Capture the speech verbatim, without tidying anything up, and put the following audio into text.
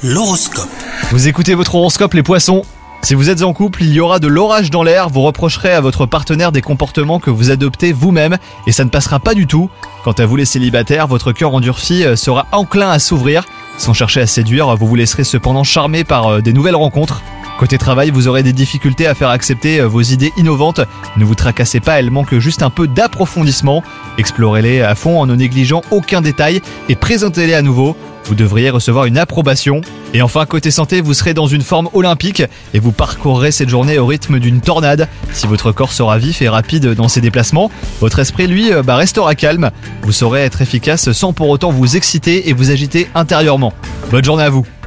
L'horoscope. Vous écoutez votre horoscope les poissons. Si vous êtes en couple, il y aura de l'orage dans l'air, vous reprocherez à votre partenaire des comportements que vous adoptez vous-même et ça ne passera pas du tout. Quant à vous les célibataires, votre cœur endurci sera enclin à s'ouvrir. Sans chercher à séduire, vous vous laisserez cependant charmer par des nouvelles rencontres. Côté travail, vous aurez des difficultés à faire accepter vos idées innovantes. Ne vous tracassez pas, elles manquent juste un peu d'approfondissement. Explorez-les à fond en ne négligeant aucun détail et présentez-les à nouveau. Vous devriez recevoir une approbation. Et enfin, côté santé, vous serez dans une forme olympique et vous parcourrez cette journée au rythme d'une tornade. Si votre corps sera vif et rapide dans ses déplacements, votre esprit, lui, bah, restera calme. Vous saurez être efficace sans pour autant vous exciter et vous agiter intérieurement. Bonne journée à vous.